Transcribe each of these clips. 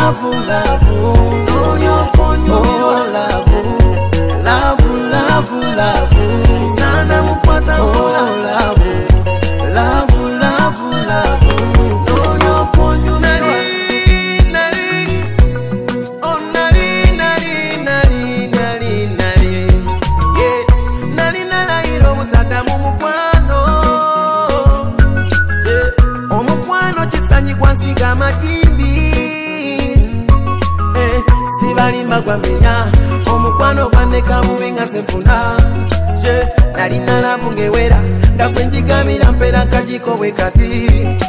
love, love. Oh, love, love, love, love. Sana mukwata oh, love, love, love, love. Nonyo konyo nari, nari. Oh, nari, nari, nari, nari, nari. Yeah, nari nalairo mutada mumukwano. Yeah, omukwano chisanyi kwansiga majimbi. Sibali magwamenya omukwano gwaneka mubenga sefuna je nali nalabunge wera ndakwenjigamira mpera kajiko bwe kati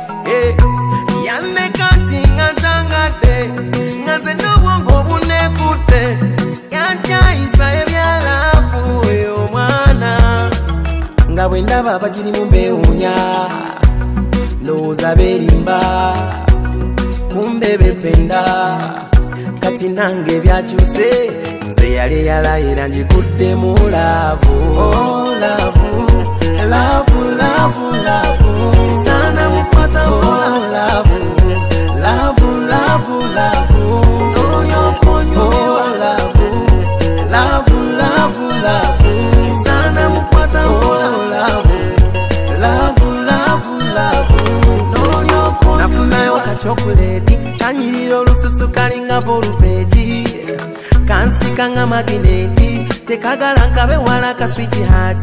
yanne kanti ngantangade ngaze n'obwongo bunekute yanjayisa ebyalavu oyo mwana nga bwe ndaba abagiri mu mbewunya ndowooza berimba kumbe bependa kati nange byachuse nze yali yalayira njikudde mu laavu oh laavu laavu laavu laavu sana mukwata oh laavu laavu laavu laavu nonyo konyo oh laavu laavu laavu laavu sana mukwata oh laavu laavu laavu laavu nonyo konyo nafunayo ka chocolate kanyiriro lususu kalinga volupeti kansi kanga magneti tekagala nkabe wala ka sweet heart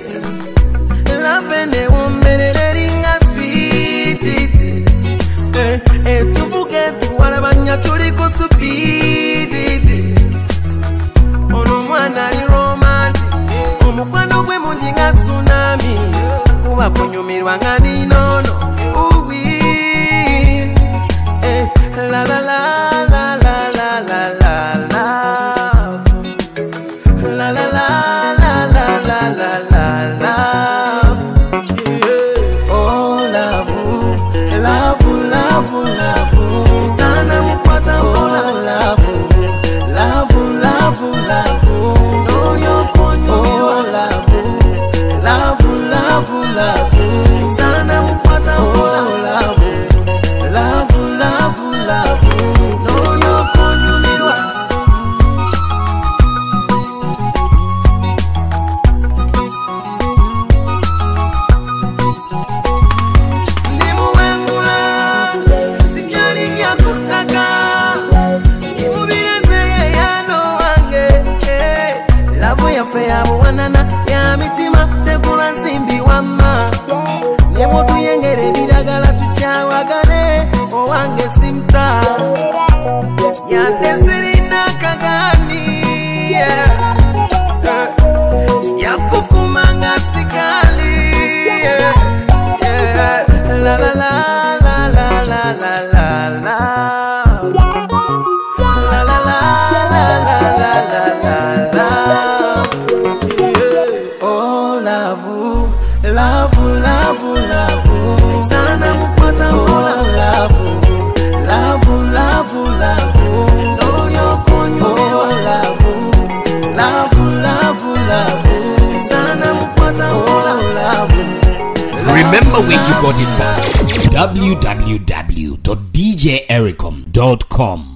love ne wombelele ringa sweet tuvuge tuwala banya tuli ku speed ono mwana ni romantic omukwano gwe mungi nga tsunami kuba kunyumirwa nga ninono la la la la la la la la la la la la la la la la la la oh love love love love sana mukwata oh love love love love nonyo konyo oh love love love love sana mukwata oh love love love love no yo konyumirwa ndimuwengula sijali nyakutaka ndimubireze yano wange lavu yafe yabuwanana ya mitima tegula nsimbi wama nebo tuyengere biragala tukyawagane owange simta yatesirina kagani yakukumanga sikali la la la la la la la la la la la la la la la oh love love love love sana mukwata oh love love love love no yo konyo oh love love love love sana mukwata oh love. Remember where you got it from. www.djericom.com